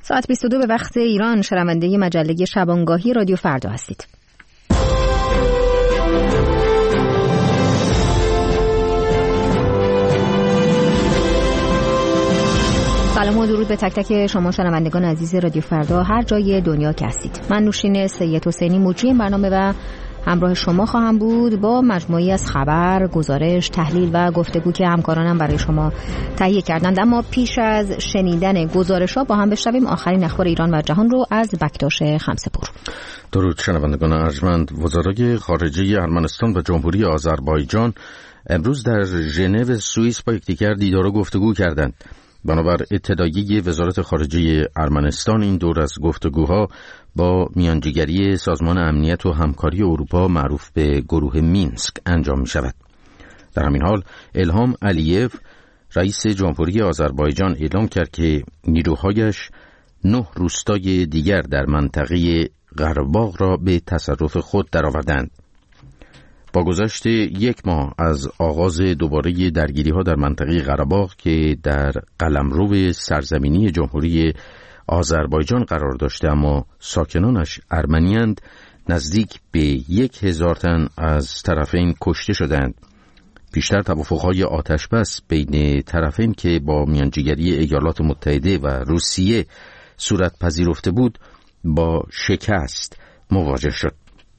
ساعت 22 به وقت ایران، شنونده مجله شبانگاهی رادیو فردا هستید. سلام و درود به تک تک شما شنوندگان عزیز رادیو فردا هر جای دنیا که هستید. من نوشین سید حسینی مجری برنامه و همراه شما خواهم بود با مجموعی از خبر، گزارش، تحلیل و گفتگو که همکارانم برای شما تهیه کردند. اما پیش از شنیدن گزارش‌ها با هم بشنویم آخرین اخبار ایران و جهان رو از بکتاش خمسه‌پور. درود شنوندگان ارجمند. وزرای خارجه ارمنستان و جمهوری آذربایجان امروز در ژنو سوئیس با یکدیگر دیدار و گفتگو کردند. بنابر اطلاعیه وزارت خارجه ارمنستان، این دور از گفتگوها با میانجیگری سازمان امنیت و همکاری اروپا معروف به گروه مینسک انجام می شود. در همین حال الهام علییف رئیس جمهوری آذربایجان اعلام کرد که نیروهایش 9 روستای دیگر در منطقه قره‌باغ را به تصرف خود درآوردند. با گذشت 1 ماه از آغاز دوباره درگیری‌ها در منطقه قره‌باغ که در قلمرو سرزمینی جمهوری آذربایجان قرار داشته اما ساکنانش ارمنی‌اند، نزدیک به 1000 تن از طرفین کشته شدند. پیشتر توافق‌های آتش‌بس بین طرفین که با میانجیگری ایالات متحده و روسیه صورت پذیرفته بود با شکست مواجه شد.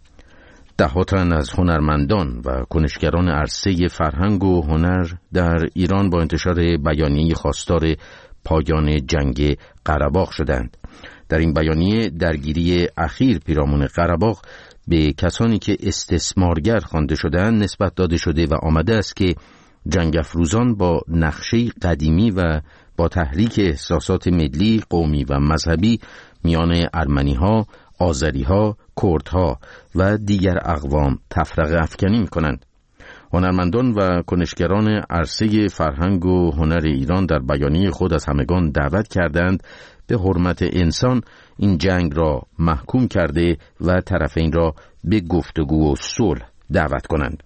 10 تن از هنرمندان و کنشگران عرصه فرهنگ و هنر در ایران با انتشار بیانیه خواستار پایان جنگ قره‌باغ شدند. در این بیانیه درگیری اخیر پیرامون قره‌باغ به کسانی که استثمارگر خوانده شدند نسبت داده شده و آمده است که جنگ افروزان با نقشه قدیمی و با تحریک احساسات ملی، قومی و مذهبی میان ارمنی‌ها، آذری‌ها، کردها و دیگر اقوام تفرقه افکنی می‌کنند. هنرمندان و کنشگران عرصه فرهنگ و هنر ایران در بیانیه خود از همگان دعوت کردند به حرمت انسان این جنگ را محکوم کرده و طرفین را به گفتگو و صلح دعوت کنند.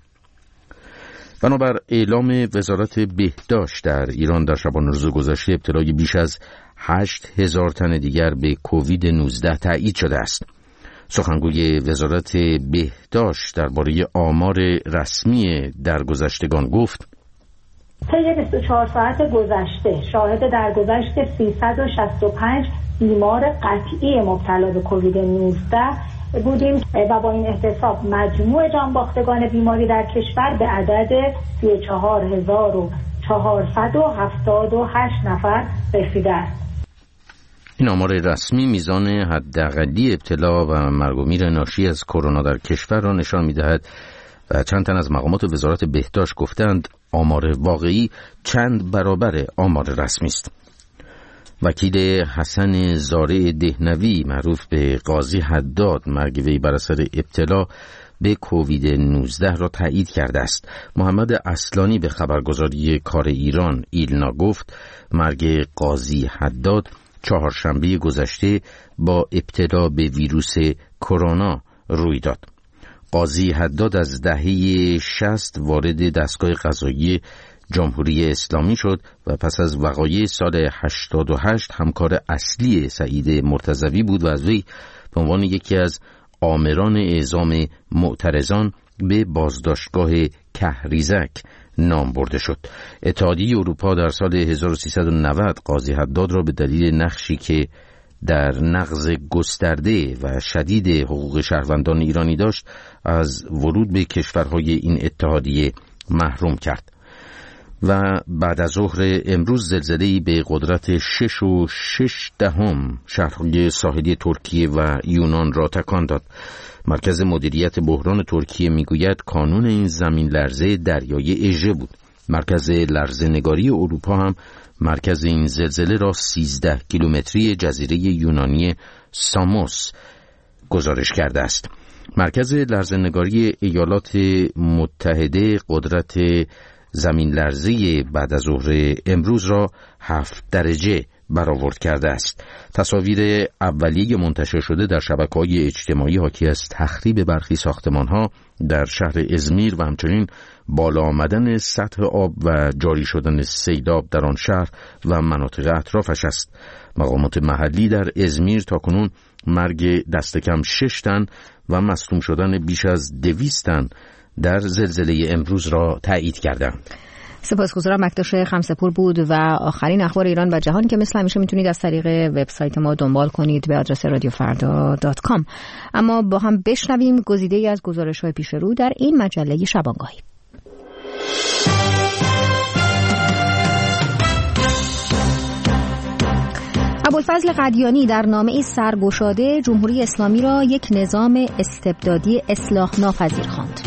بنابر اعلام وزارت بهداشت در ایران در شبانه روز گذشته ابتلای بیش از 8000 تن دیگر به کووید 19 تایید شده است. سخنگوی وزارت بهداشت درباره آمار رسمی درگذشتگان گفت: طی 24 ساعت گذشته شاهد درگذشت 365 بیمار قطعی مبتلا به کووید 19 بودیم و با این احتساب مجموع جانباختگان بیماری در کشور به عدد 34478 نفر رسیده است. این آمار رسمی میزان حداقلی ابتلا و مرگ و میر ناشی از کرونا در کشور را نشان می‌دهد و چند تن از مقامات وزارت بهداشت گفتند آمار واقعی چند برابر آمار رسمی است. وکیل حسن زارع دهنوی معروف به قاضی حداد مرگ وی بر اثر ابتلا به کووید 19 را تایید کرده است. محمد اصلانی به خبرگزاری کار ایران ایلنا گفت مرگ قاضی حداد چهارشنبه گذشته با ابتلا به ویروس کرونا روی داد. قاضی حداد از دهه 60 وارد دستگاه قضایی جمهوری اسلامی شد و پس از وقایع سال 88 همکار اصلی سعید مرتضوی بود و از وی به عنوان یکی از آمران اعزام معترضان به بازداشتگاه کهریزک نام برده شد. اتحادیه اروپا در سال 1390 قاضی حداد را به دلیل نقشی که در نقض گسترده و شدید حقوق شهروندان ایرانی داشت از ورود به کشورهای این اتحادیه محروم کرد. و بعد از ظهر امروز زلزله‌ای به قدرت 6.6 شهرهای ساحلی ترکیه و یونان را تکان داد. مرکز مدیریت بحران ترکیه میگوید کانون این زمین لرزه دریای اژه بود. مرکز لرزه‌نگاری اروپا هم مرکز این زلزله را 13 کیلومتری جزیره یونانی ساموس گزارش کرده است. مرکز لرزه‌نگاری ایالات متحده قدرت زمین لرزه بعد از ظهر امروز را 7 درجه برآورد کرده است. تصاویر اولیه منتشر شده در شبکه‌های اجتماعی حاکی از تخریب برخی ساختمان‌ها در شهر ازمیر و همچنین بالا آمدن سطح آب و جاری شدن سیلاب در آن شهر و مناطق اطرافش است. مقامات محلی در ازمیر تاکنون مرگ دست کم 6 تن و مصدوم شدن بیش از 200 تن در زلزله امروز را تایید کردند. سپاسگزارم. مکداش خمسه‌پور بود و آخرین اخبار ایران و جهان که مثل همیشه میتونید از طریق وبسایت ما دنبال کنید به آدرس radiofarda.com. اما با هم بشنویم گزیده‌ای از گزارش‌های پیش رو در این مجله شبانگاهی. ابوالفضل قدیانی در نامه‌ای سرگشاده جمهوری اسلامی را یک نظام استبدادی اصلاح ناپذیر خواند.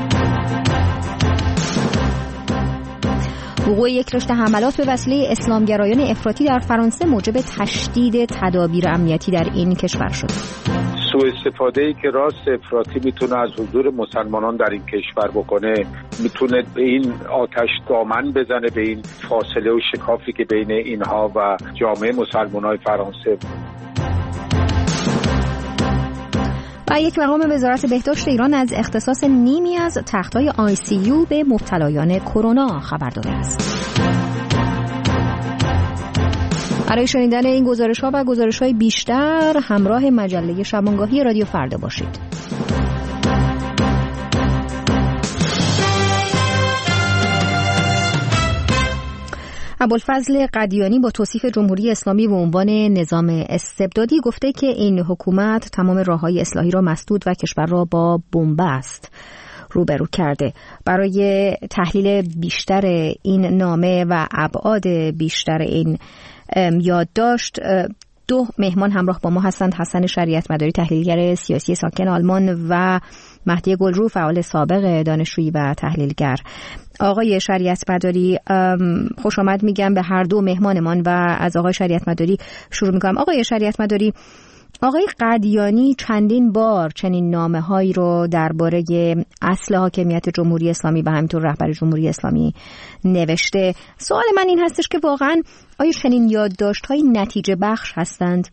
وقوع یک رشته حملات به وسیله اسلامگرایان افراطی در فرانسه موجب تشدید تدابیر امنیتی در این کشور شد. سوء استفاده‌ای که راست افراطی میتونه از حضور مسلمانان در این کشور بکنه، میتونه به این آتش دامن بزنه، به این فاصله و شکافی که بین اینها و جامعه مسلمانای فرانسه. و یک مقام وزارت بهداشت ایران از اختصاص نیمی از تخت‌های ICU به مبتلایان کرونا خبر داده است. برای شنیدن این گزارش‌ها و گزارش‌های بیشتر همراه مجله شبانگاهی رادیو فردا باشید. ابوالفضل قدیانی با توصیف جمهوری اسلامی به عنوان نظام استبدادی گفته که این حکومت تمام راه‌های اصلاحی را مسدود و کشور را با بنبست روبرو کرده. برای تحلیل بیشتر این نامه و ابعاد بیشتر این یادداشت 2 مهمان همراه با ما هستند. حسن شریعت مداری، تحلیلگر سیاسی ساکن آلمان، و مهدی گلرو، فعال سابق دانشجویی و تحلیلگر. آقای شریعت مداری، خوش آمد میگم به هر 2 مهمانمان و از آقای شریعت مداری شروع میکنم. آقای شریعت مداری، آقای قدیانی چندین بار چنین نامه‌هایی رو درباره اصل حاکمیت جمهوری اسلامی و همینطور رهبر جمهوری اسلامی نوشته. سوال من این هستش که واقعا آیا چنین یادداشت‌های نتیجه بخش هستند؟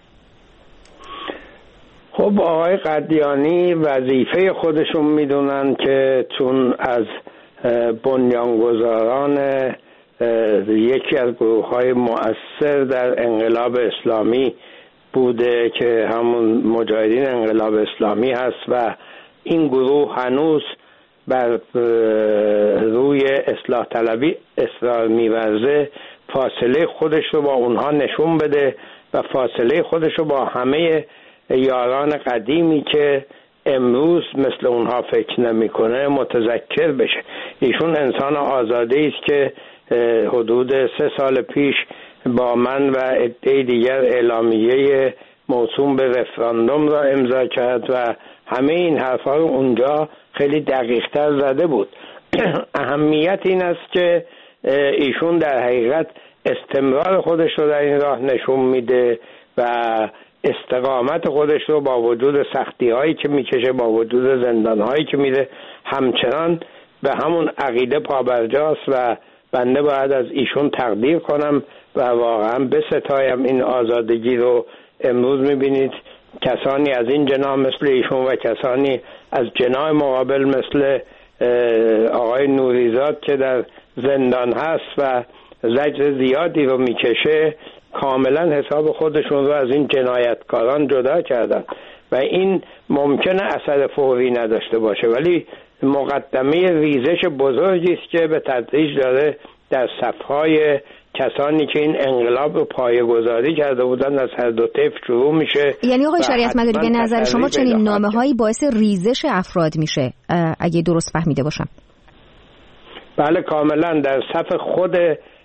خب آقای قدیانی وظیفه خودشون میدونن که چون از بنیانگذاران یکی از گروه‌های مؤثر در انقلاب اسلامی بوده که همون مجاهدین انقلاب اسلامی هست و این گروه هنوز بر روی اصلاح طلبی اصرار می‌ورزه، فاصله خودش رو با اونها نشون بده و فاصله خودش رو با همه یاران قدیمی که امروز مثل اونها فکر نمی‌کنه متذکر بشه. ایشون انسان آزاده‌ای است که حدود 3 سال پیش با من و عده دیگر اعلامیه موسوم به رفراندوم را امضا کرد و همه این حرفا رو اونجا خیلی دقیق‌تر زده بود. اهمیت این است که ایشون در حقیقت استمرار خودش رو در این راه نشون میده و استقامت خودش رو با وجود سختی‌هایی که میکشه، با وجود زندان‌هایی که میره، همچنان به همون عقیده پابرجاست و بنده باید از ایشون تقدیر کنم و واقعا بستایم این آزادگی رو. امروز میبینید کسانی از این جناح مثل ایشون و کسانی از جناح مقابل مثل آقای نوریزاد که در زندان هست و زجر زیادی رو میکشه، کاملا حساب خودشون رو از این جنایتکاران جدا کردن و این ممکنه اثر فوری نداشته باشه، ولی مقدمه ریزش بزرگی است که به تدریج داره در صفهای کسانی که این انقلاب رو پایه‌گذاری کرده بودن از هر دو طیف شروع میشه. یعنی آقای شریعت مداری به نظر شما چنین نامه‌هایی باعث ریزش افراد میشه اگه درست فهمیده باشم؟ بله کاملا در صف خود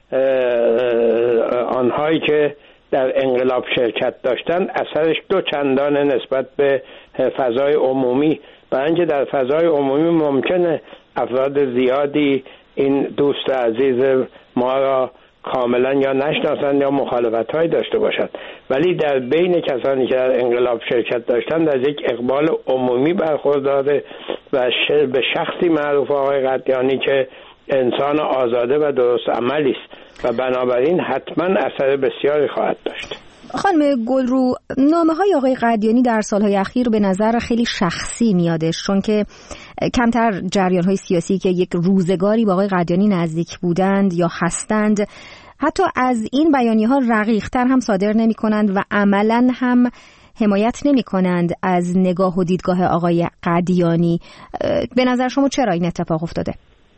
آنهایی که در انقلاب شرکت داشتن اثرش 2 چندانه نسبت به فضای عمومی، برای اینکه در فضای عمومی ممکنه افراد زیادی این دوست عزیز ما را کاملا یا نشناسند یا مخالفت‌هایی داشته باشند، ولی در بین کسانی که در انقلاب شرکت داشتند از یک اقبال عمومی برخورداره و به شخصی معروف آقای قدیانی که انسان آزاده و درست عملی است و بنابراین حتما اثر بسیاری خواهد داشت. خانم گلرو، نامه‌های آقای قدیانی در سالهای اخیر به نظر خیلی شخصی میادش، چون که کمتر جریان‌های سیاسی که یک روزگاری با آقای قدیانی نزدیک بودند یا هستند حتی از این بیانیه‌ها رقیق‌تر هم صادر نمی‌کنند و عملاً هم حمایت نمی‌کنند از نگاه و دیدگاه آقای قدیانی. به نظر شما چرا این اتفاق افتاده؟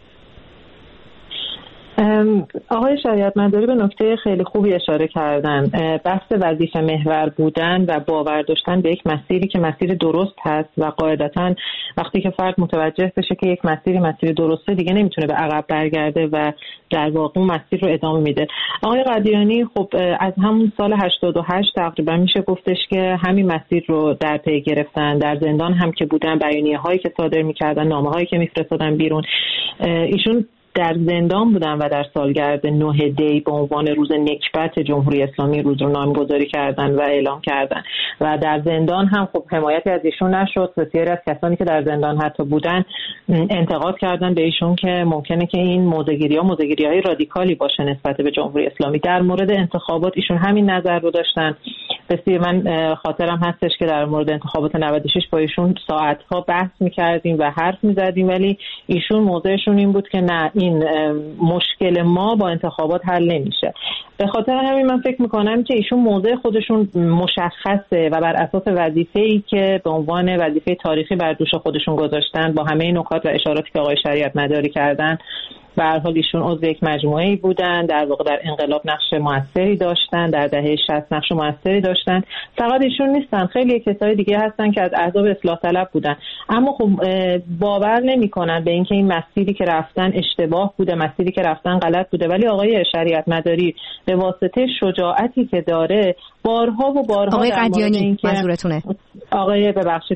آقای شریعت مداری به نکته خیلی خوبی اشاره کردن. بحث وظیفه محور بودن و باور داشتن به یک مسیری که مسیر درست هست و قاعدتاً وقتی که فرد متوجه بشه که یک مسیر درسته دیگه نمیتونه به عقب برگرده و در واقع مسیر رو ادامه میده. آقای قدیانی خب از همون سال 88 تقریبا میشه گفتش که همین مسیر رو در پی گرفتن. در زندان هم که بودن، بیانیه‌هایی که صادر میکردن، نامه‌هایی که میفرستادن بیرون، ایشون در زندان بودن و در سالگرد 9 دی به عنوان روز نکبت جمهوری اسلامی روز رو نامگذاری کردن و اعلام کردن و در زندان هم خب حمایتی از ایشون نشد. بسیاری از کسانی که در زندان حتی بودن انتقاد کردن به ایشون که ممکنه که این موضع‌گیری‌های رادیکالی باشه نسبت به جمهوری اسلامی. در مورد انتخابات ایشون همین نظر رو داشتن. بسیار من خاطرم هستش که در مورد انتخابات 96 با ایشون ساعت‌ها بحث می‌کردیم و حرف می‌زدیم، ولی ایشون موضعشون این بود که نه، این مشکل ما با انتخابات حل نمیشه. به خاطر همین من فکر میکنم که ایشون موضع خودشون مشخصه و بر اساس وظیفه‌ای که به عنوان وظیفه تاریخی بر دوش خودشون گذاشتن، با همه نکات و اشاراتی که آقای شریعت مداری کردن، به هر حال ایشون عضو یک مجموعه‌ای بودن، در واقع در انقلاب نقش موثری داشتن، در دهه 60 نقش موثری داشتن. فقط ایشون نیستن، خیلی کسای دیگه هستن که از احزاب اصلاح طلب بودن، اما خب باور نمی‌کنن به اینکه این مسیری که رفتن اشتباه بوده، مسیری که رفتن غلط بوده. ولی آقای شریعت مداری به واسطه شجاعتی که داره بارها و بارها، آقای قدیانی منظورتونه؟ آقای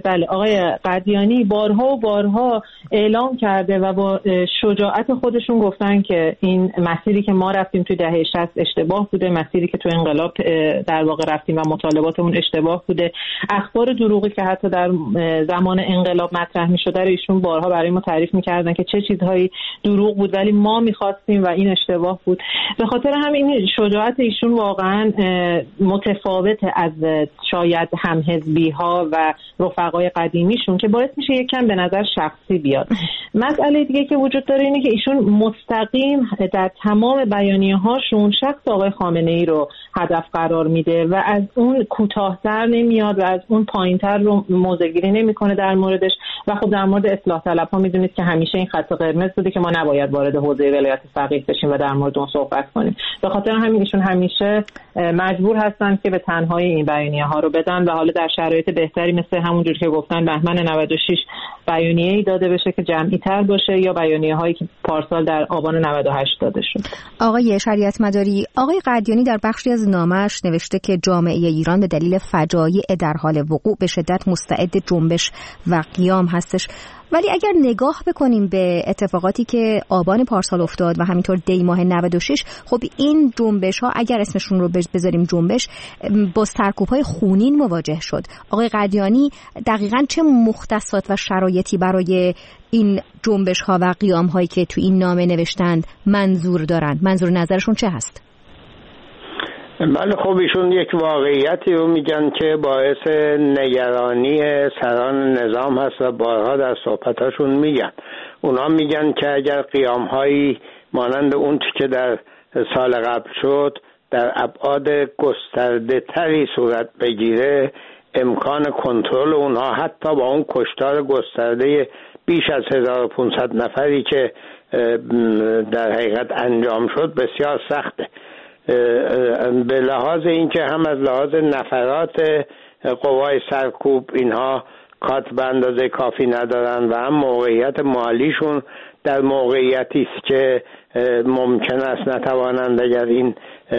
قدیانی بارها و بارها اعلام کرده و با شجاعت خودشون گفتن که این مسیری که ما رفتیم توی دهه 60 اشتباه بوده، مسیری که توی انقلاب در واقع رفتیم و مطالباتمون اشتباه بوده. اخبار دروغی که حتی در زمان انقلاب مطرح می‌شد رو ایشون بارها برای ما تعریف می‌کردن که چه چیزهایی دروغ بود ولی ما می‌خواستیم و این اشتباه بود. به خاطر همین شجاعت ایشون واقعاً متفاوت از شاید همحزبی‌ها و رفقای قدیمیشون که باعث میشه یک کم به نظر شخصی بیاد. مسئله دیگه که وجود داره اینه که ایشون مستقیم در تمام بیانیه‌هاشون شخص آقای خامنه‌ای رو هدف قرار میده و از اون کوتاه‌تر نمیاد و از اون پایین‌تر رو موضع‌گیری نمی‌کنه در موردش. و خب در مورد اصلاح طلب‌ها می‌دونید که همیشه این خط قرمز بوده که ما نباید وارد حوزه ولایت فقیه بشیم و در مورد اون صحبت کنیم. به خاطر همین ایشون همیشه مجبور هستن که به تنهایی این بیانیه‌ها رو بدن و حالا در شرایط بهتری مثل همونجوری که گفتن بهمن 96 بیانیه‌ای داده بشه که جمعی‌تر باشه یا بیانیه‌هایی که پارسال در آبان 98 داده شد. آقای شریعت مداری، آقای قدیانی در بخشی از نامه‌اش نوشته که جامعه ایران به دلیل فجایع در حال وقوع به شدت مستعد جنبش و قیام هستش. ولی اگر نگاه بکنیم به اتفاقاتی که آبان پارسال افتاد و همینطور دی ماه 96، خب این جنبش ها اگر اسمشون رو بذاریم جنبش، با سرکوب‌های خونین مواجه شد. آقای قدیانی دقیقاً چه مختصات و شرایطی برای این جنبش ها و قیام هایی که تو این نامه نوشتند منظور دارن؟ منظور نظرشون چه هست؟ بله، خب ایشون یک واقعیتی رو میگن که باعث نگرانی سران نظام هست و بارها در صحبتاشون میگن. اونا میگن که اگر قیام‌هایی مانند اون که در سال قبل شد در ابعاد گسترده تری صورت بگیره، امکان کنترل اونها حتی با اون کشتار گسترده بیش از 1500 نفری که در حقیقت انجام شد بسیار سخته. به لحاظ اینکه هم از لحاظ نفرات قوای سرکوب اینها کات به اندازه کافی ندارن و هم موقعیت مالیشون در موقعیتی است که ممکن است نتوانند اگر این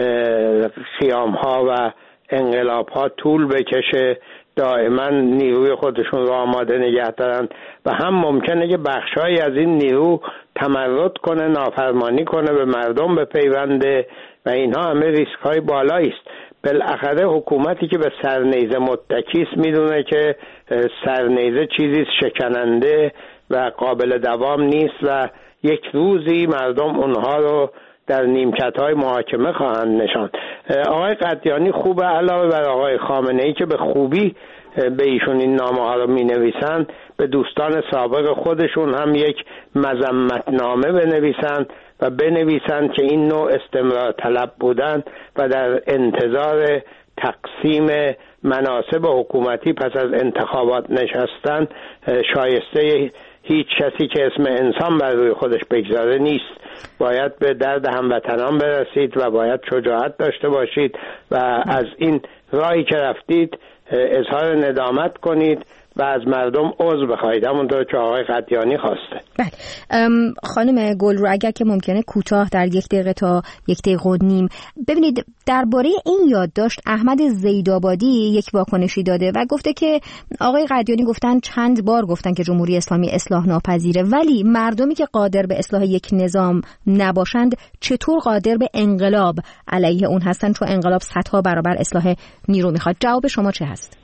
قیام ها و انقلاب ها طول بکشه دائما نیروی خودشون رو آماده نگه دارن و هم ممکنه که بخشایی از این نیرو تمرد کنه، نافرمانی کنه، به مردم بپیونده و اینها همه ریسک های بالایی است. بالاخره حکومتی که به سرنیزه متکی است میدونه که سرنیزه چیزی شکننده و قابل دوام نیست و یک روزی مردم اونها رو در نیمکت‌های محاکمه خواهند نشاند. آقای قدیانی خوبه علاوه بر آقای خامنه‌ای که به خوبی به ایشون این نامه‌ها رو می‌نویسن، به دوستان سابق خودشون هم یک مذمتنامه بنویسن و بنویسند که این نوع استمرار طلب بودند و در انتظار تقسیم مناصب حکومتی پس از انتخابات نشستن شایسته هیچ کسی که اسم انسان بر روی خودش بگذاره نیست. باید به درد هموطنان برسید و باید شجاعت داشته باشید و از این راهی که رفتید اظهار ندامت کنید و از مردم عذر بخواهید، همونطور که آقای قدیانی خواسته. بله خانم گلرو، اگر که ممکنه کوتاه در 1 دقیقه تا 1 دقیقه و نیم ببینید درباره این یادداشت احمد زیدآبادی یک واکنشی داده و گفته که آقای قدیانی گفتن چند بار گفتن که جمهوری اسلامی اصلاح ناپذیره، ولی مردمی که قادر به اصلاح یک نظام نباشند چطور قادر به انقلاب علیه اون هستن، چون انقلاب صدها برابر اصلاح نیرو میخواد. جواب شما چه هست؟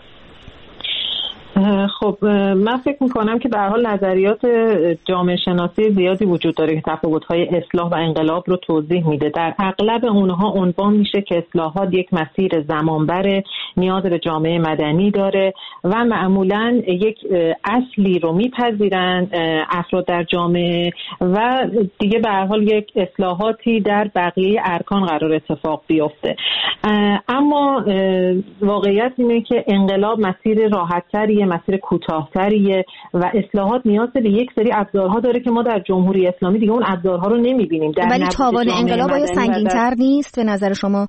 خب من فکر میکنم که به هر حال نظریات جامعه شناسی زیادی وجود داره که تفاوت‌های اصلاح و انقلاب رو توضیح میده. در اغلب اونها عنوان میشه که اصلاحات یک مسیر زمانبره، نیاز به جامعه مدنی داره و معمولاً یک اصلی رو میپذیرن افراد در جامعه و دیگه به هر حال یک اصلاحاتی در بقیه ارکان قرار اتفاق بیفته. اما واقعیت اینه که انقلاب مسیر راحت‌تریه، مسیر کوتاه‌تریه و اصلاحات نیاز به یک سری ابزارها داره که ما در جمهوری اسلامی دیگه اون ابزارها رو نمی‌بینیم. ولی تاوان انقلاب آیا سنگین‌تر نیست به نظر شما؟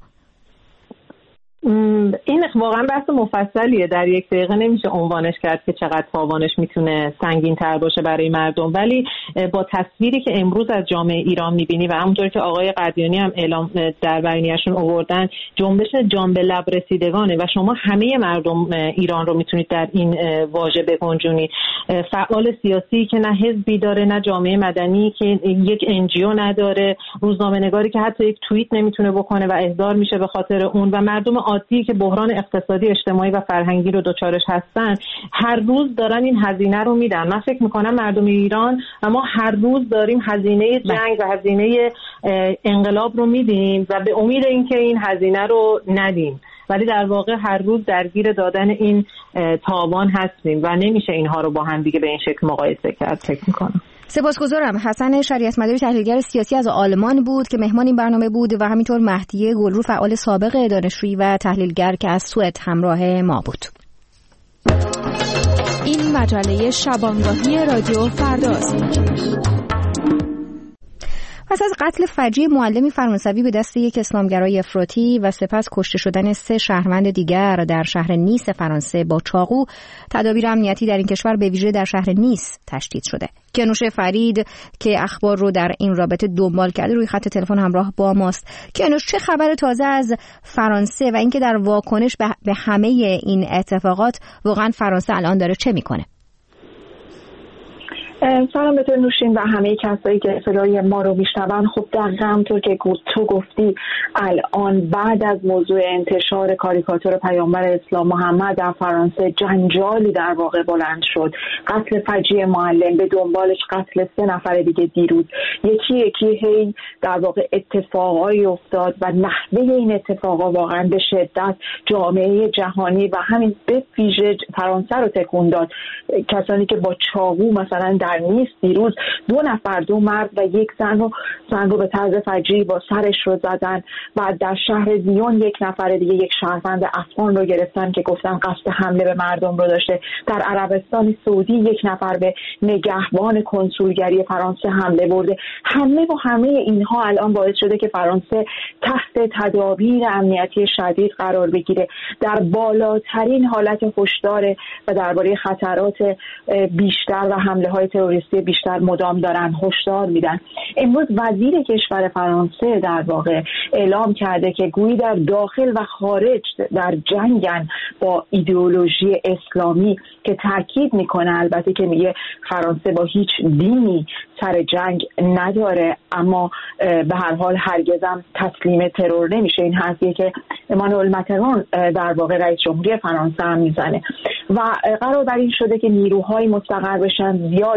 این واقعا بحث مفصلیه، در 1 دقیقه نمیشه عنوانش کرد که چقدر تاوانش میتونه سنگین تر باشه برای مردم، ولی با تصویری که امروز از جامعه ایران میبینی و همونطور که آقای قدیانی هم اعلام در بیانیه‌شون آوردن جنبش جان به لب رسیدگانه و شما همه مردم ایران رو میتونید در این واژه بگنجونید. فعال سیاسی که نه حزبی داره نه جامعه مدنی که یک NGO نداره، روزنامه‌نگاری که حتی یک توییت نمیتونه بکنه و احضار میشه به خاطر اون و مردم عادی که بحران اقتصادی اجتماعی و فرهنگی رو دوچارش هستن هر روز دارن این هزینه رو میدن. من فکر میکنم مردم ایران اما هر روز داریم هزینه جنگ و هزینه انقلاب رو میدیم و به امید اینکه این هزینه رو ندیم، ولی در واقع هر روز درگیر دادن این تاوان هستیم و نمیشه اینها رو با هم دیگه به این شکل مقایسه کرد. فکر میکنم. سپاسگزارم. حسن شریعتمداری تحلیلگر سیاسی از آلمان بود که مهمان این برنامه بود و همینطور مهدی گلرو فعال سابق دانشجویی و تحلیلگر که از سوئد همراه ما بود. این مجله شبانگاهی رادیو فرداست. پس از قتل فجیع معلمی فرانسوی به دست یک اسلامگرای افراطی و سپس کشته شدن 3 شهروند دیگر در شهر نیس فرانسه با چاقو، تدابیر امنیتی در این کشور به ویژه در شهر نیس تشدید شده. کیانوش فرید که اخبار رو در این رابطه دنبال کرده روی خط تلفن همراه با ماست. کیانوش، چه خبر تازه از فرانسه و اینکه در واکنش به همه این اتفاقات واقعا فرانسه الان داره چه میکنه؟ سلام به تو نوشین و همه کسایی که صدای ما رو میشنون. خب دقیقاً همونطور که تو گفتی الان بعد از موضوع انتشار کاریکاتور پیامبر اسلام محمد در فرانسه جنجالی در واقع بلند شد. قتل فجیع معلم، به دنبالش قتل 3 نفر دیگه دیروز، یکی هی در واقع اتفاقایی افتاد و نحوه این اتفاقا واقعا به شدت جامعه جهانی و همین به ویژه فرانسه رو تکون داد. کسانی که با چاقو مثلا در نیس دیروز 2 نفر، 2 مرد و 1 زن رو به طرز فجیعی با سرش رو زدن. بعد در شهر زیون 1 نفر دیگه، یک شهروند افغان رو گرفتن که گفتن قصد حمله به مردم رو داشته. در عربستان سعودی 1 نفر به نگهبان کنسولگری فرانسه حمله برده. همه اینها الان باعث شده که فرانسه تحت تدابیر امنیتی شدید قرار بگیره، در بالاترین حالت هشدار و درباره خطرات بیشتر و حمله‌های تروریستی بیشتر مدام دارن هشدار میدن. امروز وزیر کشور فرانسه در واقع اعلام کرده که گویی در داخل و خارج در جنگن با ایدئولوژی اسلامی، که تاکید میکنه البته که میگه فرانسه با هیچ دینی سر جنگ نداره، اما به هر حال هرگزم تسلیم ترور نمیشه. این حرفیه که امانوئل ماکرون در واقع رئیس جمهوری فرانسه هم میزنه و قرار بر این شده که نیروهای مستقر بشن، زیاد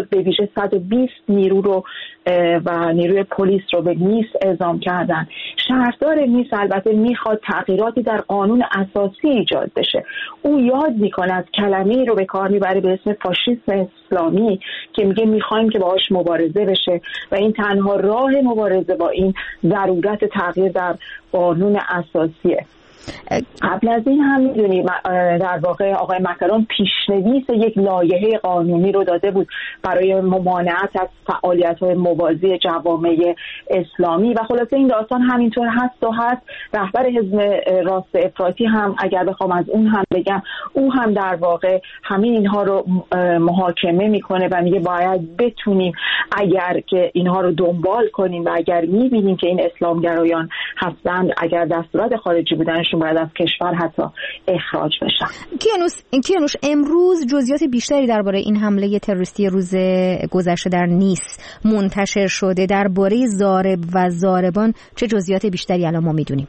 به ویژه 120 نیرو رو و نیروی پلیس رو به نیس اعزام کردن. شهردار نیس البته میخواد تغییراتی در قانون اساسی ایجاد بشه. او یاد میکنه از کلمه‌ای رو به کار میبره به اسم فاشیسم اسلامی که میگه میخوایم که باهاش مبارزه بشه و این تنها راه مبارزه با این ضرورت تغییر در قانون اساسیه. قبل از این هم میدونی در واقع آقای مکرون پیشنویس یک لایحه قانونی رو داده بود برای ممانعت از فعالیت‌های موازی جوامع اسلامی و خلاصه این داستان همینطور هست و هست. رهبر حزب راست افراطی هم اگر بخوام از اون هم بگم، او هم در واقع همین اینها رو محاکمه میکنه و میگه باید بتونیم اگر که اینها رو دنبال کنیم و اگر میبینیم که این اسلامگرایان هستند، اگر دستورات خارجی بودنشون باید از کشور حتی اخراج بشن. کیانوش امروز جزئیات بیشتری درباره این حمله تروریستی روز گذشته در نیس منتشر شده. درباره ضارب و ضاربان چه جزئیات بیشتری الان ما میدونیم؟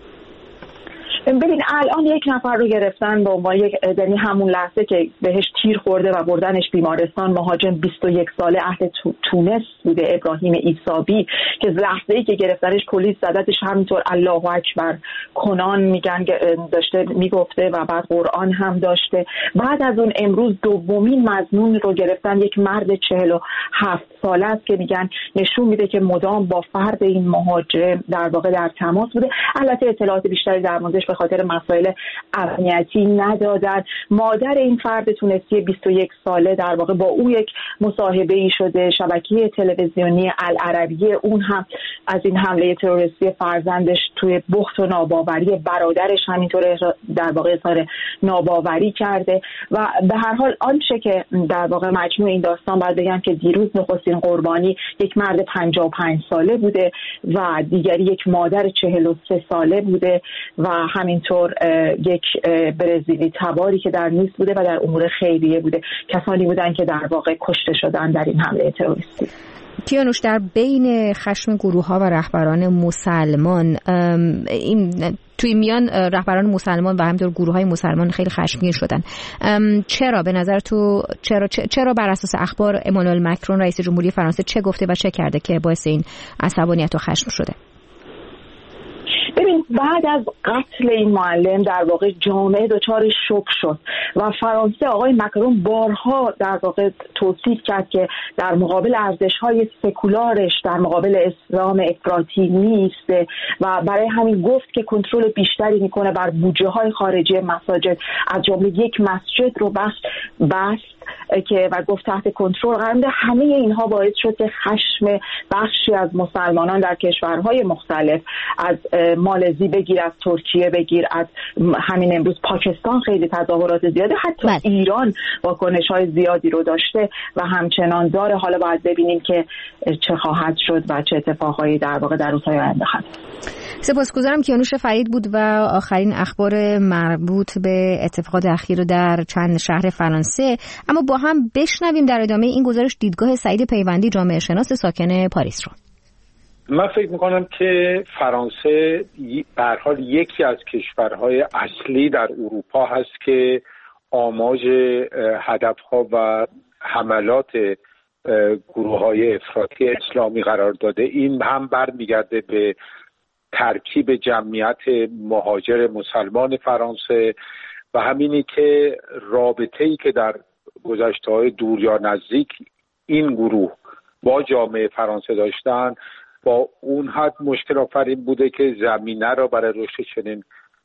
ببین الان یک نفر رو گرفتن به عنوان یعنی همون لحظه که بهش تیر خورده و بردنش بیمارستان، مهاجم 21 ساله اهل تونس بوده، ابراهیم ایسابی، که لحظه‌ای که گرفتنش پلیس زدتش همینطور الله اکبر کنان میگن داشته میگفته و بعد قرآن هم داشته. بعد از اون امروز دومین مظنون رو گرفتن، یک مرد 47 ساله است که میگن نشون میده که مدام با فرد این مهاجم در واقع در تماس بوده. البته اطلاعات بیشتری در موردش به خاطر مسائل امنیتی ندادن. مادر این فرد تونسی 21 ساله در واقع با او یک مصاحبه‌ای شده. شبکه تلویزیونی العربیه اون هم از این حمله تروریستی فرزندش توی بخت و ناباوری برادرش همینطور در واقع اظهار ناباوری کرده و به هر حال آنچه که در واقع مجموع این داستان باید بگم که دیروز نخستین قربانی یک مرد 55 ساله بوده و دیگری یک مادر 43 ساله بوده و همینطور یک برزیلی تباری که در نیس بوده و در امور خیریه بوده. کسانی بودن که در واقع کشته شدن در این حمله تروریستی. کیانوش، در بین خشم گروه‌ها و رهبران مسلمان توی میان رهبران مسلمان و همینطور گروه‌های مسلمان خیلی خشمگین شدن. چرا به نظر تو چرا بر اساس اخبار امانوئل مکرون رئیس جمهوری فرانسه چه گفته و چه کرده که باعث این عصبانیت و خشم شده؟ ببین بعد از قتل این معلم در واقع جامعه دچار شوک شد و فرانسه آقای مکرون بارها در واقع توصیف کرد که در مقابل ارزش‌های سکولارش در مقابل اسلام افراطی نیست و برای همین گفت که کنترل بیشتری میکنه بر بودجه‌های خارجی مساجد، از جمله یک مسجد رو بست که و گفت تحت کنترل قرار میده. همه اینها باعث شد که خشم بخشی از مسلمانان در کشورهای مختلف، از مالزی بگیر، از ترکیه بگیر، از همین امروز پاکستان خیلی تظاهرات زیاده، حتی ایران واکنش‌های زیادی رو داشته و همچنان داره. حالا باید ببینیم که چه خواهد شد و چه اتفاقایی در واقع در روزهای آینده خواهد. سپاسگزارم. کیانوش فرید بود و آخرین اخبار مربوط به اتفاقات اخیر در چند شهر فرانسه. اما با هم بشنویم در ادامه این گزارش دیدگاه سعید پیوندی، جامعه شناس ساکن پاریس رو. من فکر میکنم که فرانسه به هر حال یکی از کشورهای اصلی در اروپا هست که آماج هدفها و حملات گروه‌های افراطی اسلامی قرار داده. این هم برمیگرده به ترکیب جمعیت مهاجر مسلمان فرانسه و همینی که رابطه‌ای که در گذشته‌های دور یا نزدیک این گروه با جامعه فرانسه داشتن با اون حد مشکل آفرین بوده که زمینه را برای رشد چنین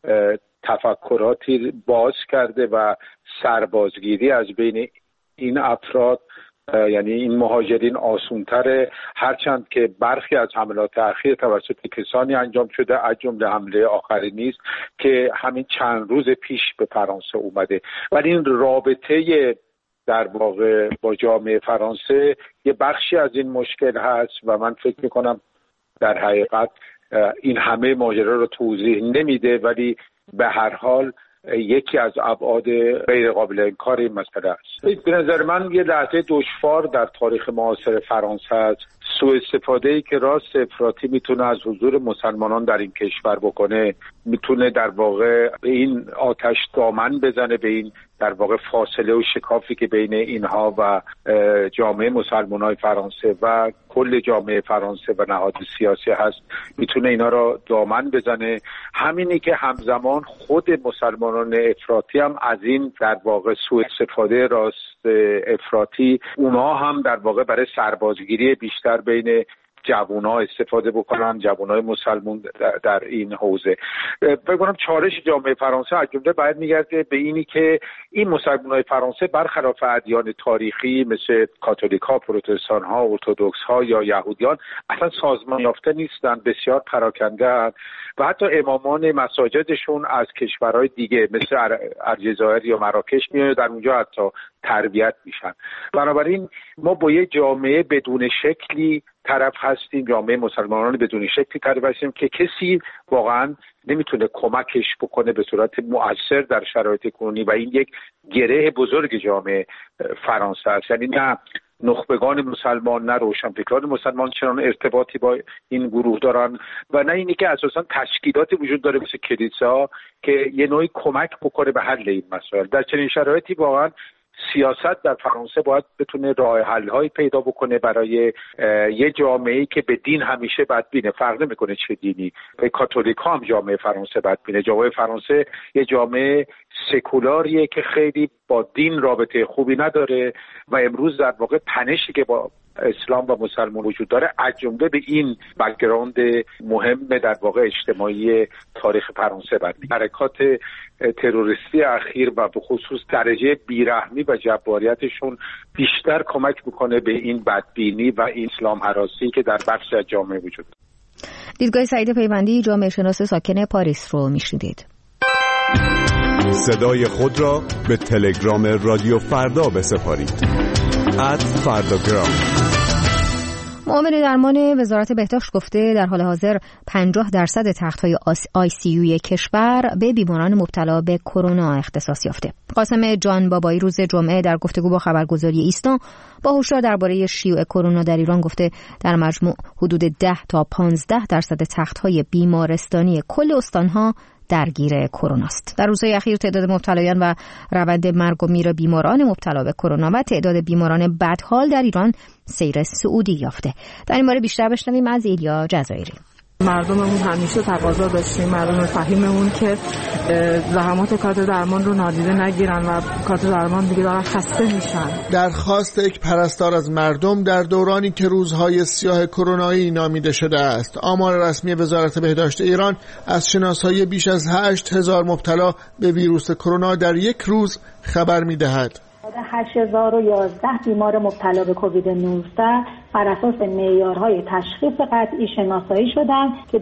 تفکراتی باز کرده و سربازگیری از بین این افراد یعنی این مهاجرین آسان‌تره، هرچند که برخی از حملات اخیر توسط کسانی انجام شده، از جمله حمله آخری نیست که همین چند روز پیش به فرانسه اومده. ولی این رابطه در واقع با جامعه فرانسه یه بخشی از این مشکل هست و من فکر میکنم در حقیقت این همه ماجرا رو توضیح نمیده، ولی به هر حال یکی از ابعاد غیر قابل انکار این مسئله است. به نظر من یه لحظه دشوار در تاریخ معاصر فرانسه است. سوء استفاده‌ای که راست افراطی میتونه از حضور مسلمانان در این کشور بکنه، میتونه در واقع به این آتش دامن بزنه، به این در واقع فاصله و شکافی که بین اینها و جامعه مسلمانای فرانسه و کل جامعه فرانسه و نهاد سیاسی هست، میتونه اینا را دامن بزنه. همینی که همزمان خود مسلمانان افراطی هم از این در واقع سوء استفاده راست افراطی، اونا هم در واقع برای سربازگیری بیشتر بین جوان‌ها استفاده بکنن، جوان‌های مسلمان در این حوزه. فکر کنم چالش جامعه فرانسه از جمله باید میگرده به اینی که این مسلمان‌های فرانسه برخلاف ادیان تاریخی مثل کاتولیک‌ها، پروتستان‌ها، ارتدوکس‌ها یا یهودیان اصلا سازمان یافته نیستن، بسیار پراکنده و حتی امامان مساجدشون از کشورهای دیگه مثل الجزایر یا مراکش میاد، در اونجا حتی تربیت میشن. بنابراین ما با یه جامعه بدون شکلی طرف هستیم، جامعه مسلمانان بدون شکلی طرف هستیم که کسی واقعا نمیتونه کمکش بکنه به صورت مؤثر در شرایط کنونی و این یک گره بزرگ جامعه فرانسه است. یعنی نه نخبگان مسلمان نه روشنفکران مسلمان چنان ارتباطی با این گروه دارن و نه اینی که اساسا تشکیلاتی وجود داره مثل کلیسا که یه نوعی کمک بکنه به حل این مسائل. در چنین شرایطی واقعا سیاست در فرانسه باید بتونه راه حل‌هایی پیدا بکنه برای یه جامعه‌ای که به دین همیشه بدبینه، فرق نمی‌کنه چه دینی. به کاتولیک‌ها هم جامعه فرانسه بدبینه. جامعه فرانسه یه جامعه سکولاریه که خیلی با دین رابطه خوبی نداره و امروز در واقع تنشی که با اسلام و مسلمان وجود داره از جمله به این بک‌گراند مهم در واقع اجتماعی تاریخ فرانسه برمیاد. حرکات تروریستی اخیر و به خصوص درجه بیرحمی و جباریتشون بیشتر کمک میکنه به این بدبینی و این اسلام هراسی که در بخش از جامعه وجود داره. دیدگاه سعید پیوندی، جامعه شناس ساکن پاریس رو میشنیدید. صدای خود را به تلگرام رادیو فردا بسپارید. @فرداگرام. معاون درمان وزارت بهداشت گفته در حال حاضر 50% تخت‌های ICU کشور به بیماران مبتلا به کرونا اختصاص یافته. قاسم جان بابایی روز جمعه در گفتگو با خبرگزاری ایسنا با هشدار درباره شیوع کرونا در ایران گفته در مجموع حدود 10 تا 15% تخت‌های بیمارستانی کل استان‌ها درگیر کرونا است. در روزهای اخیر تعداد مبتلایان و روند مرگ و میر بیماران مبتلا به کرونا و تعداد بیماران بدحال در ایران سیر صعودی یافته. در این باره بیشتر بشنویم از ایلیا جزایری. مردممون همیشه تقاضا داشتیم، مردم فهیممون که زحمات کارت درمان رو نادیده نگیرن و کارت درمان دیگه دارن خسته میشن. درخواست یک پرستار از مردم در دورانی که روزهای سیاه کرونایی نامیده شده است. آمار رسمی وزارت بهداشت ایران از شناسایی بیش از 8000 مبتلا به ویروس کرونا در یک روز خبر می‌دهد. 8011 بیمار مبتلا به کووید 19 بر اساس معیارهای تشخیص قطعی شناسایی شدند که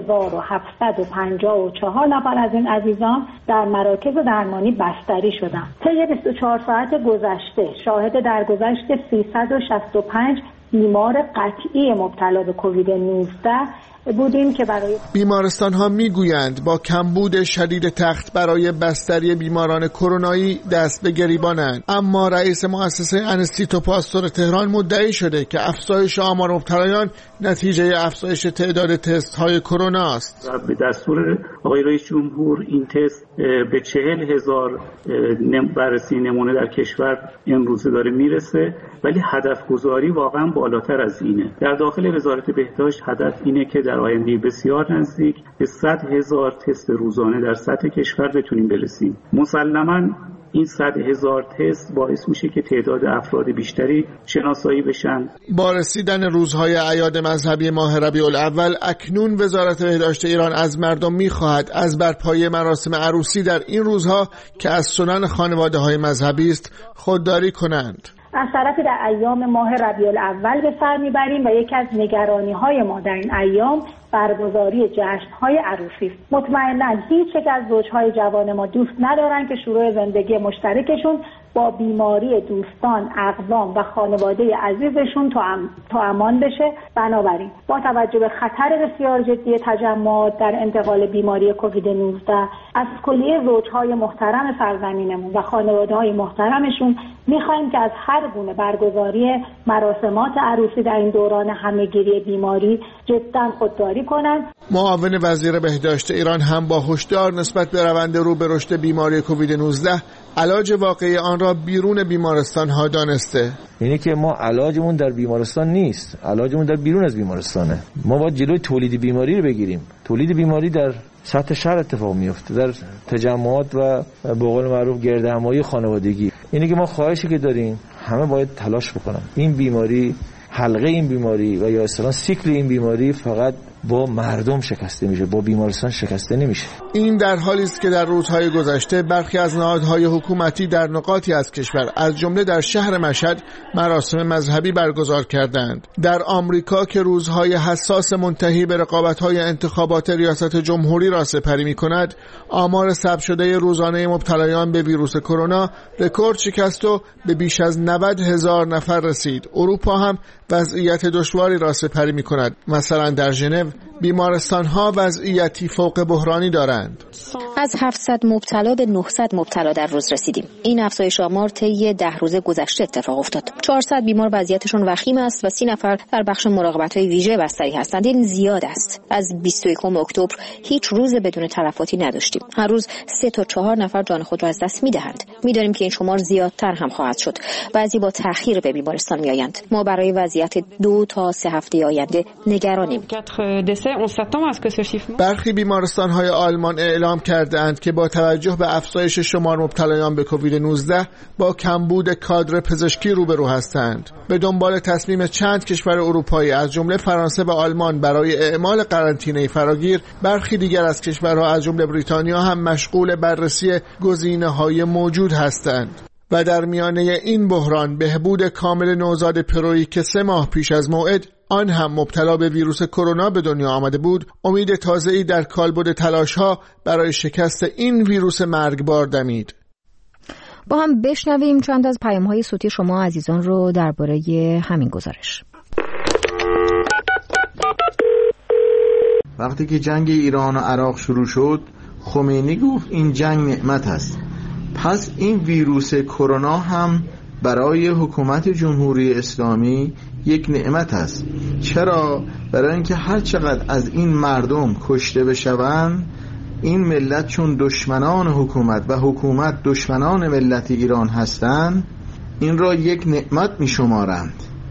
2754 نفر از این عزیزان در مراکز درمانی بستری شدند. طی 24 ساعت گذشته شاهد درگذشت 365 بیمار قطعی مبتلا به کووید 19 بودیم که برای بیمارستان ها میگویند با کمبود شدید تخت برای بستری بیماران کرونایی دست به گریبانند، اما رئیس مؤسسه انستیتو پاستور تهران مدعی شده که افزایش آمار مبتلایان نتیجه افزایش تعداد تست های کرونا است. به دستور آقای رئیس جمهور این تست به 40,000 بررسی نمونه در کشور امروزه داره میرسه، ولی هدف گذاری واقعا بالاتر از اینه. در داخل وزارت بهداشت هدف اینه که در آینده بسیار نزدیک به 100,000 تست روزانه در سطح کشور بتونیم برسیم. مسلماً این 100,000 تست باعث میشه که تعداد افراد بیشتری شناسایی بشن. با رسیدن روزهای اعیاد مذهبی ماه ربیع الاول اکنون وزارت بهداشت ایران از مردم میخواهد از برپایی مراسم عروسی در این روزها که از سنن خانواده‌های مذهبی است خودداری کنند. از طرفی در ایام ماه ربیع الاول به سر میبریم و یکی از نگرانی‌های ما در این ایام برگزاری جشن‌های عروسی است. مطمئناً هیچ یک از زوج‌های جوان ما دوست ندارن که شروع زندگی مشترکشون با بیماری دوستان، اقوام و خانواده عزیزشون تا امان بشه. بنابراین با توجه به خطر بسیار جدی تجمعات در انتقال بیماری کووید 19 از کلیه زوج‌های محترم سرزمینمون و خانواده‌های محترمشون می‌خوایم که از هر گونه برگزاری مراسمات عروسی در این دوران همه‌گیری بیماری جداً خودداری کنند. معاون وزیر بهداشت ایران هم با هشدار نسبت به روند رو به رشد بیماری کووید 19 علاج واقعی آن را بیرون بیمارستان‌ها دانسته. یعنی که ما علاجمون در بیمارستان نیست، علاجمون در بیرون از بیمارستانه. ما باید جلوی تولید بیماری رو بگیریم. تولید بیماری در سطح شهر اتفاق میفته، در تجمعات و به قول معروف گردهمایی خانوادگی. اینی که ما خواهشی که داریم همه باید تلاش بکنن. این بیماری، حلقه این بیماری و یا اصطلاحاً سیکل این بیماری فقط با مردم شکسته میشه، با بیمارستان شکسته نمیشه. این در حالی است که در روزهای گذشته برخی از نهادهای حکومتی در نقاطی از کشور از جمله در شهر مشهد مراسم مذهبی برگزار کردند. در آمریکا که روزهای حساس منتهی به رقابت‌های انتخابات ریاست جمهوری را سپری می‌کند، آمار ثبت شده روزانه مبتلایان به ویروس کرونا رکورد شکست و به بیش از 90,000 نفر رسید. اروپا هم وضعیت دشواری را سپری می‌کند. مثلا در ژنو بیمارستان‌ها وضعیتی فوق بحرانی دارند. از 700 مبتلا به 900 مبتلا در روز رسیدیم. این افزایش آمار طی 10 روز گذشته اتفاق افتاد. 400 بیمار وضعیتشون وخیم است و 30 نفر در بخش مراقبت‌های ویژه بستری هستند. این زیاد است. از 21 اکتبر هیچ روز بدون تلفاتی نداشتیم. هر روز 3 تا 4 نفر جان خود را از دست می‌دهند. می‌دانیم که این شمار زیادتر هم خواهد شد. بعضی با تأخیر به بیمارستان می‌آیند. ما برای وضعیت 2 تا 3 هفته آینده نگرانیم. برخی بیمارستان‌های آلمان اعلام کردند که با توجه به افزایش شمار مبتلایان به کووید 19 با کمبود کادر پزشکی روبرو هستند. به دنبال تصمیم چند کشور اروپایی از جمله فرانسه و آلمان برای اعمال قرنطینه فراگیر، برخی دیگر از کشورها از جمله بریتانیا هم مشغول بررسی گزینه‌های موجود هستند. و در میانه این بحران بهبود کامل نوزاد پرویی که 3 ماه پیش از موعد آن هم مبتلا به ویروس کرونا به دنیا آمده بود، امید تازه‌ای در کالبد تلاش‌ها برای شکست این ویروس مرگبار دمید. با هم بشنویم چند از پیام‌های صوتی شما عزیزان رو درباره همین گزارش. وقتی که جنگ ایران و عراق شروع شد، خمینی گفت این جنگ نعمت است. پس این ویروس کرونا هم برای حکومت جمهوری اسلامی یک نعمت است. چرا؟ برای اینکه هر چقدر از این مردم کشته بشوند، این ملت چون دشمنان حکومت و حکومت دشمنان ملت ایران هستند، این را یک نعمت می شمارند.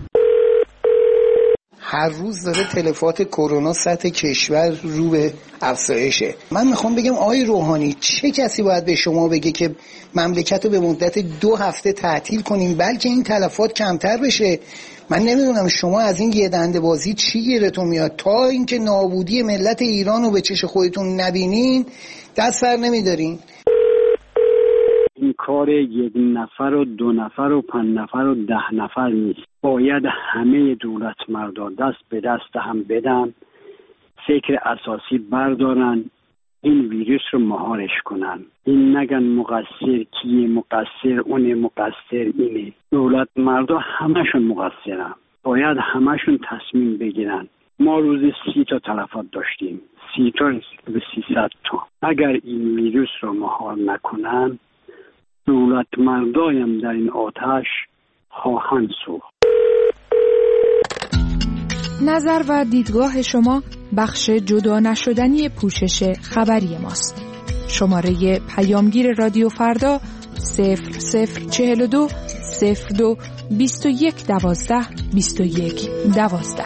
هر روز داره تلفات کرونا سطح کشور رو به افزایشه. من میخوام بگم آقای روحانی، چه کسی باید به شما بگه که مملکت رو به مدت 2 هفته تعطیل کنیم بلکه این تلفات کمتر بشه؟ من نمیدونم شما از این یه دنده بازی چی گیرتون میاد؟ تا اینکه نابودی ملت ایران رو به چش خودتون نبینین دست سر نمیدارین. این کار 1 نفر و 2 نفر و 5 نفر و 10 نفر نیست. باید همه دولت مردا دست به دست هم بدن، فکر اساسی بردارن، این ویروس رو مهارش کنن. این نگن مقصر کیه، مقصر اونه، مقصر اینه. دولت مردا همشون مقصرن. باید همشون تصمیم بگیرن. ما روزی 30 تا تلفات داشتیم، 30 تا به 300 تا. اگر این ویروس رو مهار نکنن، دولت مردایم در این آتش خواهند سوخت. نظر و دیدگاه شما بخش جدا نشدنی پوشش خبری ماست. شماره پیامگیر رادیو فردا 0042 02 21 12 21 12.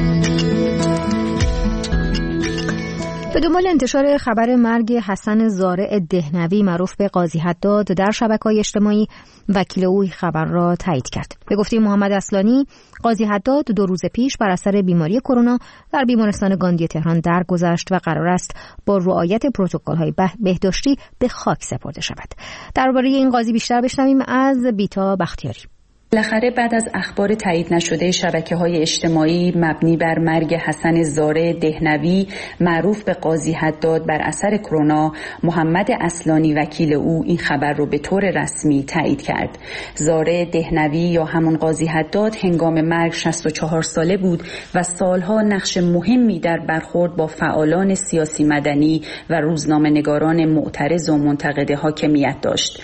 به دنبال انتشار خبر مرگ حسن زارع دهنوی معروف به قاضی حداد در شبکه‌های اجتماعی، وکیل او خبر را تایید کرد. به گفته محمد اصلانی، قاضی حداد 2 روز پیش بر اثر بیماری کرونا در بیمارستان گاندی تهران درگذشت و قرار است با رعایت پروتکل‌های بهداشتی به خاک سپرده شود. درباره این قاضی بیشتر بشنویم از بیتا بختیاری. بالاخره بعد از اخبار تایید نشده شبکه‌های اجتماعی مبنی بر مرگ حسن زارع دهنوی معروف به قاضی حداد بر اثر کرونا، محمد اصلانی وکیل او این خبر رو به طور رسمی تایید کرد. زارع دهنوی یا همون قاضی حداد هنگام مرگ 64 ساله بود و سالها نقش مهمی در برخورد با فعالان سیاسی مدنی و روزنامه‌نگاران معترض و منتقد حاکمیت داشت.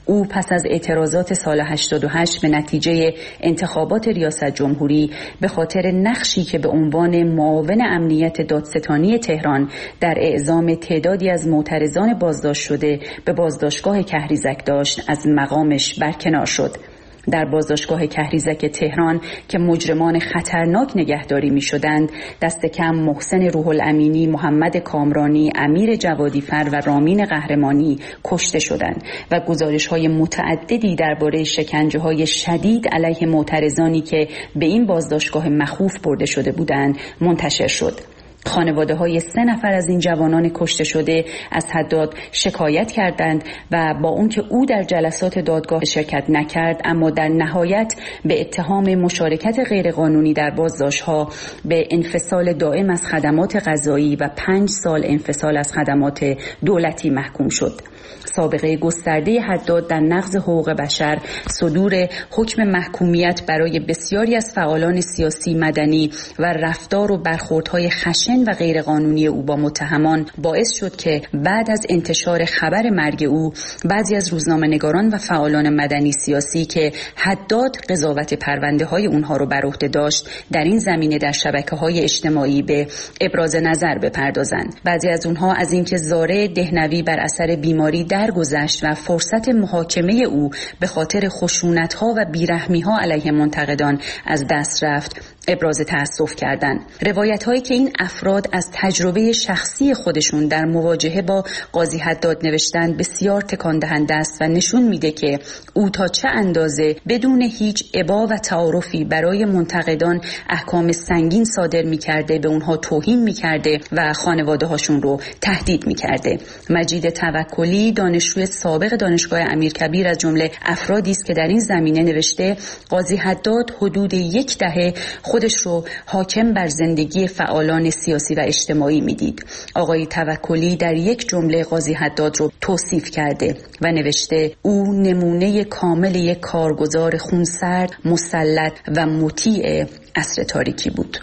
او پس از اعتراضات سال 88 به نتیجه انتخابات ریاست جمهوری به خاطر نقشی که به عنوان معاون امنیت دادستانی تهران در اعزام تعدادی از معترضان بازداشت شده به بازداشتگاه کهریزک داشت از مقامش برکنار شد. در بازداشتگاه کهریزک تهران که مجرمان خطرناک نگهداری می شدند، دست کم محسن روح الامینی، محمد کامرانی، امیر جوادیفر و رامین قهرمانی کشته شدند و گزارش‌های متعددی درباره شکنجه‌های شدید علیه معترضانی که به این بازداشتگاه مخوف برده شده بودند منتشر شد. خانواده‌های 3 نفر از این جوانان کشته شده از حداد شکایت کردند و با اون که او در جلسات دادگاه شرکت نکرد، اما در نهایت به اتهام مشارکت غیرقانونی در بازداشت‌ها به انفصال دائم از خدمات غذایی و 5 سال انفصال از خدمات دولتی محکوم شد. سابقه گسترده حداد در نقض حقوق بشر، صدور حکم محکومیت برای بسیاری از فعالان سیاسی مدنی و رفتار و برخوردهای خشن و غیرقانونی او با متهمان باعث شد که بعد از انتشار خبر مرگ او بعضی از روزنامه‌نگاران و فعالان مدنی سیاسی که حداد قضاوت پرونده‌های اونها رو بر عهده داشت در این زمینه در شبکه‌های اجتماعی به ابراز نظر بپردازند. بعضی از اونها از اینکه زاره دهنوی بر اثر بیماری درگذشت و فرصت محاکمه او به خاطر خشونت‌ها و بیرحمی‌ها علیه منتقدان از دست رفت ابراز تأسف کردند. روایت‌هایی که این افراد از تجربه شخصی خودشون در مواجهه با قاضی حداد نوشتند بسیار تکان دهنده است و نشون میده که او تا چه اندازه بدون هیچ ابا و تعارفی برای منتقدان احکام سنگین صادر می‌کرده، به اونها توهین می‌کرده و خانواده‌هاشون رو تهدید می‌کرده. مجید توکلی، دانشجوی سابق دانشگاه امیرکبیر، از جمله افرادی است که در این زمینه نوشته قاضی حداد حدود 10 دهه خودش رو حاکم بر زندگی فعالان سیاسی و اجتماعی میدید. آقای توکلی در یک جمله قاضی حداد رو توصیف کرده و نوشته او نمونه کامل یک کارگزار خونسرد، مسلط و مطیع عصر تاریکی بود.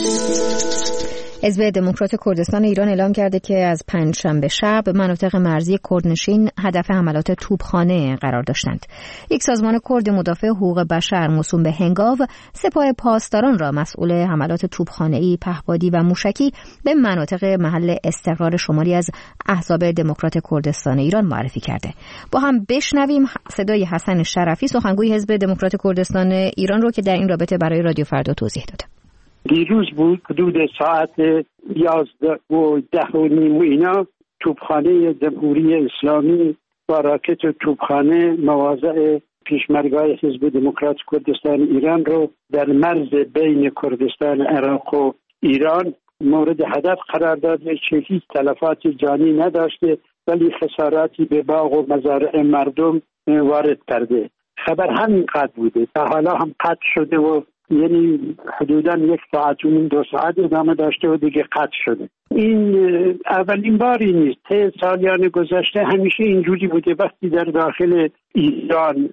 حزب دموکرات کردستان ایران اعلام کرده که از پنجشنبه شب مناطق مرزی کردنشین هدف حملات توپخانه قرار داشتند. یک سازمان کرد مدافع حقوق بشر موسوم به هنگاو سپاه پاسداران را مسئول حملات توپخانه‌ای، پهپادی و موشکی به مناطق محل استقرار شماری از احزاب دموکرات کردستان ایران معرفی کرده. با هم بشنویم صدای حسن شرفی، سخنگوی حزب دموکرات کردستان ایران رو که در این رابطه برای رادیو فردا توضیح داده. دیروز بود حدود ساعت 11:10 اینا توپخانه جمهوری اسلامی با راکت و توپخانه مواضع پیشمرگاه حزب دموکرات کردستان ایران رو در مرز بین کردستان عراق و ایران مورد هدف قرار داده که هیچ تلفات جانی نداشته ولی خساراتی به باغ و مزارع مردم وارد کرده. خبر همینقدر بوده، تا حالا هم قطع شده و یعنی حدوداً 1 ساعت و 2 ساعت ادامه داشته و دیگه قطع شده. این اولین باری نیست. طی سالیان گذشته همیشه اینجوری بوده وقتی در داخل ایران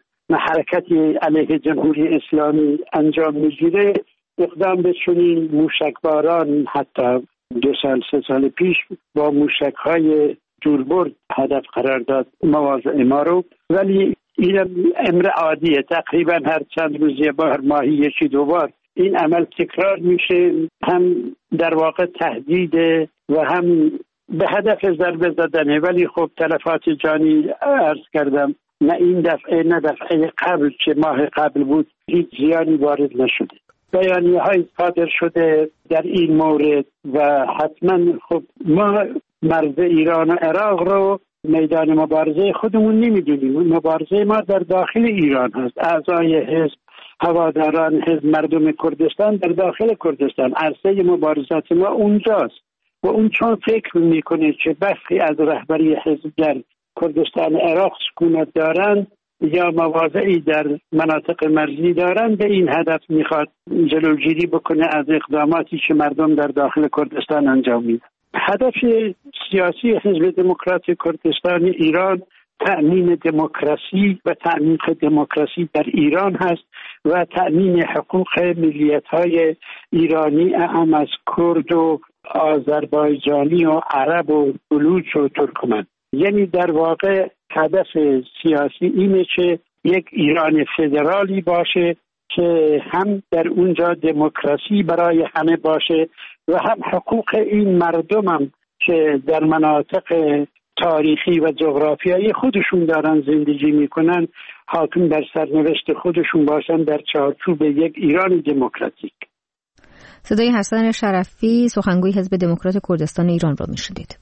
حرکتی علیه جمهوری اسلامی انجام میگیره اقدام به چنین موشکباران، حتی 2-3 سال پیش با موشک‌های دوربرد هدف قرار داد مواضع ما رو، ولی این امر عادیه. تقریبا هر چند روز یه بار، ماهی 1-2 بار این عمل تکرار میشه، هم در واقع تهدیده و هم به هدف ضربه زدنه. ولی خب تلفات جانی عرض کردم، نه این دفعه نه دفعه قبل که ماه قبل بود هیچ زیانی وارد نشده. بیانیه های صادر شده در این مورد و حتما خب ما مرز ایران و عراق رو میدان مبارزه خودمون نمیدونیم. مبارزه ما در داخل ایران هست. اعضای حزب، هواداران حزب، مردم کردستان در داخل کردستان، عرصه مبارزات ما اونجاست و اون چون فکر میکنه که بخشی از رهبری حزب در کردستان عراق سکونت دارند یا مواضعی در مناطق مرزی دارند، به این هدف میخواد جلوگیری بکنه از اقداماتی که مردم در داخل کردستان انجام میدن. هدف سیاسی حزب دموکرات کردستان ایران تأمین دموکراسی و تأمین دموکراسی در ایران هست و تأمین حقوق ملیت‌های ایرانی اعم از کرد و آذربایجانی و عرب و بلوچ و ترکمن. یعنی در واقع هدف سیاسی اینه که یک ایران فدرالی باشه که هم در اونجا دموکراسی برای همه باشه و هم حقوق این مردم هم که در مناطق تاریخی و جغرافیایی خودشون دارن زندگی میکنن حاکم بر سرنوشت خودشون باشن در چارچوب یک ایران دموکراتیک. صدای حسن شرفی سخنگوی حزب دموکرات کردستان ایران را میشنید.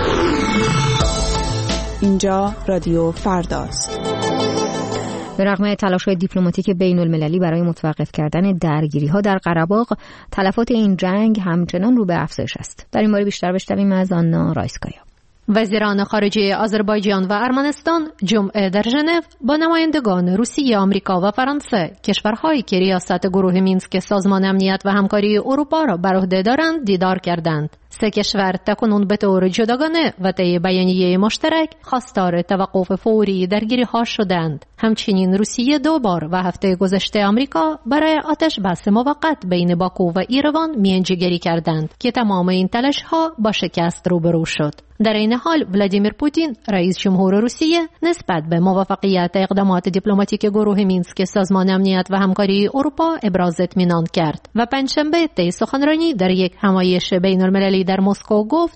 اینجا رادیو فرداست. به رغم تلاش‌های دیپلماتیک بین‌المللی برای متوقف کردن درگیری‌ها در قره‌باغ، تلفات این جنگ همچنان رو به افزایش است. در این باره بیشتر بشنویم از آنا رایسکایا. وزیران خارجه آذربایجان و ارمنستان جمعه در ژنو با نمایندگان روسیه، آمریکا و فرانسه، کشورهایی که ریاست گروه مینسک سازمان امنیت و همکاری اروپا را بر عهده دارند، دیدار کردند. سه کشور تکنون به طور جداگانه و طی بیانیه مشترک خواستار توقف فوری درگیری‌ها شدند. همچنین روسیه 2 بار و هفته گذشته آمریکا برای آتش بس موقت بین باکو و ایروان میانجیگری کردند که تمام این تلاش‌ها با شکست روبرو شد. در این حال ولادیمیر پوتین رئیس جمهور روسیه نسبت به موفقیت اقدامات دیپلماتیک گروه مینسک سازمان امنیت و همکاری اروپا ابراز اطمینان کرد و پنجشنبه طی سخنرانی در یک همایش بین‌المللی در مسکو گفت: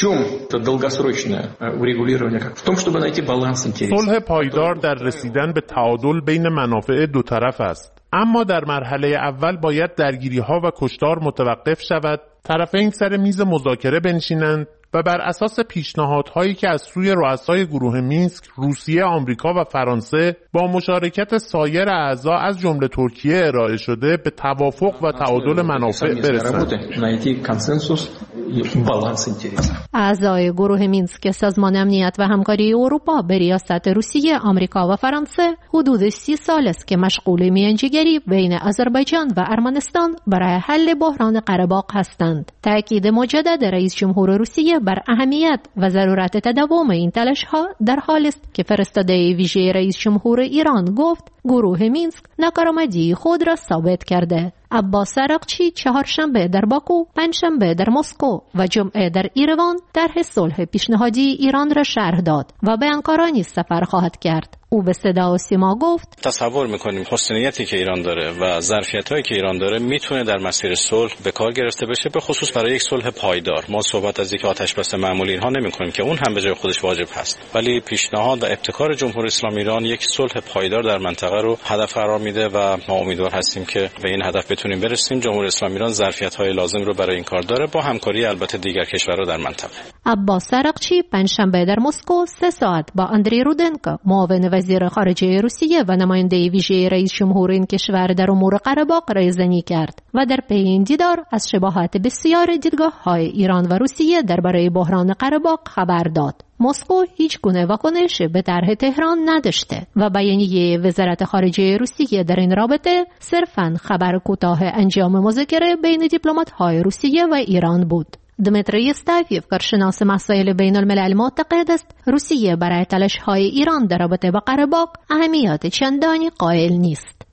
صلح پایدار در رسیدن به تعادل بین منافع دو طرف است، اما در مرحله اول باید درگیری‌ها و کشتار متوقف شود، طرفین سر میز مذاکره بنشینند و بر اساس پیشنهادهایی که از سوی رؤسای گروه مینسک، روسیه، آمریکا و فرانسه با مشارکت سایر اعضا از جمله ترکیه ارائه شده به توافق و تعادل منافع برسند. اعضای گروه مینسک سازمان امنیت و همکاری اروپا به ریاست روسیه، آمریکا و فرانسه حدود 30 سال است که مشغول میانجیگری بین آذربایجان و ارمنستان برای حل بحران قره‌باغ هستند. تأکید مجدد رئیس جمهور روسیه بر اهمیت و ضرورت تداوم این تلاش‌ها در حالی است که فرستاده ویژه رئیس جمهور ایران گفت گروه مینسک ناکارآمدی خود را ثابت کرده. عباس عراقچی چهارشنبه در باکو، پنجشنبه در مسکو و جمعه در ایروان طرح صلح پیشنهادی ایران را شرح داد و به آنکارا نیز سفر خواهد کرد. او به صدا و سیما گفت: تصور میکنیم حسنیتی که ایران داره و ظرفیتایی که ایران داره میتونه در مسیر صلح به کار گرفته بشه، به خصوص برای یک صلح پایدار. ما صحبت از یک آتش بس معمولی اینها نمیکنیم که اون هم به جای خودش واجب هست، ولی پیشنهاد و ابتکار جمهوری اسلامی ایران یک صلح پایدار در منطقه رو هدف قرار میده و ما امیدوار هستیم که به این هدف بتونیم برسیم. جمهوری اسلامی ایران ظرفیت‌های لازم رو برای این کار داره، با همکاری البته دیگر کشورها در منطقه. عباس عراقچی پنجشنبه در مسکو 3 ساعت با اندری رودنکو، معاون وزیر خارجه روسیه و نماینده ویژه رئیس جمهور این کشور در امور قره‌باغ رایزنی کرد و در پی این دیدار از شباهت بسیار دیدگاه‌های ایران و روسیه درباره بحران قره‌باغ خبر داد. مسکو هیچ گونه واکنش به طرح تهران نداشته و بیانیه وزارت خارجه روسیه در این رابطه صرفاً خبر کوتاه انجام مذاکره بین دیپلمات‌های روسیه و ایران بود. دمیتری استایفیف، کارشناس مسائل بین الملل، معتقد است روسیه برای تلاش‌های ایران در رابطه با قره‌باغ اهمیت چندانی قائل نیست.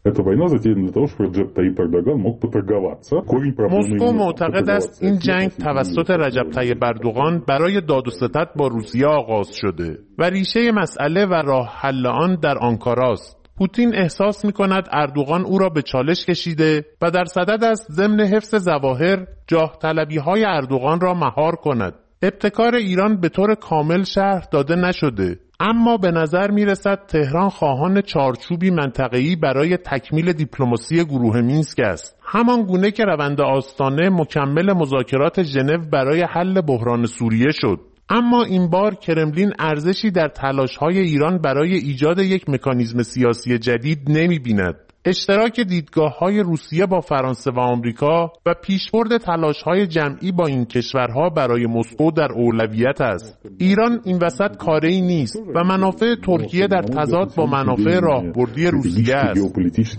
مسکو معتقد است این جنگ توسط رجب طیب اردوغان برای داد و ستد با روسیه آغاز شده و ریشه مسئله و راه حل آن در آنکاراست. پوتین احساس می‌کند اردوغان او را به چالش کشیده و در صدد است ضمن حفظ ظواهر جاه طلبی‌های اردوغان را مهار کند. ابتکار ایران به طور کامل شرح داده نشده، اما به نظر می‌رسد تهران خواهان چارچوبی منطقه‌ای برای تکمیل دیپلماسی گروه مینسک است، همان گونه که روند آستانه مکمل مذاکرات ژنو برای حل بحران سوریه شد. اما این بار کرملین ارزشی در تلاش‌های ایران برای ایجاد یک مکانیزم سیاسی جدید نمی‌بیند. اشتراک دیدگاه‌های روسیه با فرانسه و آمریکا و پیشبرد تلاش‌های جمعی با این کشورها برای مسکو در اولویت است. ایران این وسط کاری نیست و منافع ترکیه در تضاد با منافع راهبردی روسیه است.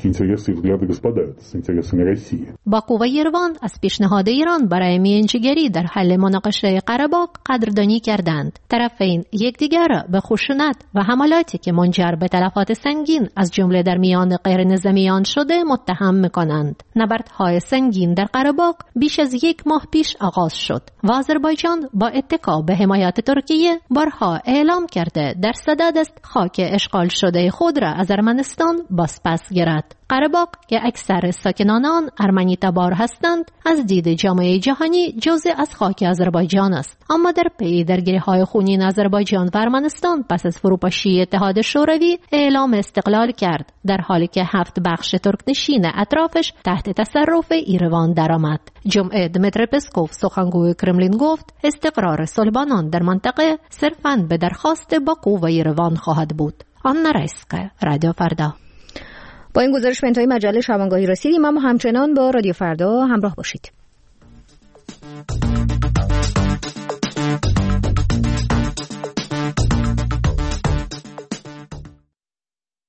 باکو و ایروان از پیشنهاد ایران برای میانجیگری در حل مناقشه قره‌باغ قدردانی کردند. طرفین یکدیگر را به خشونت و حملاتی که منجر به تلفات سنگین از جمله در میان غیر نظامی میان شده متهم میکنند. نبردهای سنگین در قره باغ بیش از 1 ماه پیش آغاز شد و آذربایجان با اتکا به حمایت ترکیه بارها اعلام کرده در صدد است خاک اشغال شده خود را از ارمنستان بازپس گیرد. قره باغ که اکثر ساکنان آن ارمنی تبار هستند از دید جامعه جهانی جزء از خاک آذربایجان است، اما در پی درگیری‌های خونین آذربایجان و ارمنستان پس از فروپاشی اتحاد شوروی اعلام استقلال کرد، در حالی که 7 بخش ترکنشین اطرافش تحت تصرف ایروان درآمد. جمعه دمیتری پسکوف سخنگوی کرملین گفت استقرار صلحبانان در منطقه صرفاً به درخواست باکو و ایروان خواهد بود. آنا رایسکا، رادیو فردا. با این گزارش به انتهای مجله شبانگاهی رسیدیم، اما همچنان با رادیو فردا همراه باشید.